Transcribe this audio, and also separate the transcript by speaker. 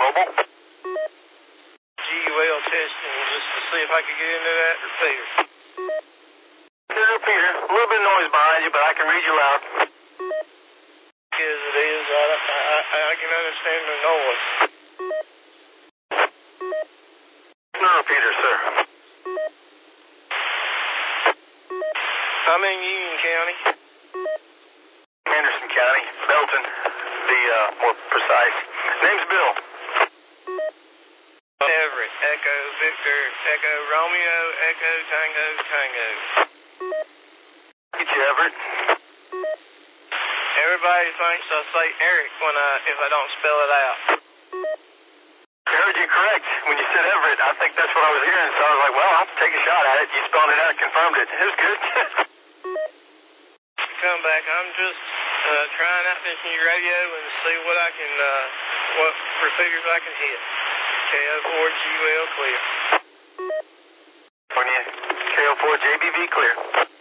Speaker 1: Mobile.
Speaker 2: GUL testing just to see if I could get into that repeater.
Speaker 1: This is repeater. A little bit of noise behind you, but I can read you loud.
Speaker 2: Yes, it is. I can understand the noise.
Speaker 1: No repeater, sir.
Speaker 2: I'm in Union County.
Speaker 1: Anderson County, Belton, to be more precise. Name's Bill.
Speaker 2: Everett, Echo, Victor, Echo, Romeo, Echo, Tango, Tango.
Speaker 1: Get you, Everett.
Speaker 2: Everybody thinks I say Eric if I don't spell it out.
Speaker 1: I heard you correct. When you said Everett, I think that's what I was hearing, so I was like, well, I'll have to take a shot at it. You spelled it out, confirmed it. It was good.
Speaker 2: Come back. I'm just trying out this new radio and see what repeaters I can hit. KO4 GUL clear.
Speaker 1: KO4 JBV clear.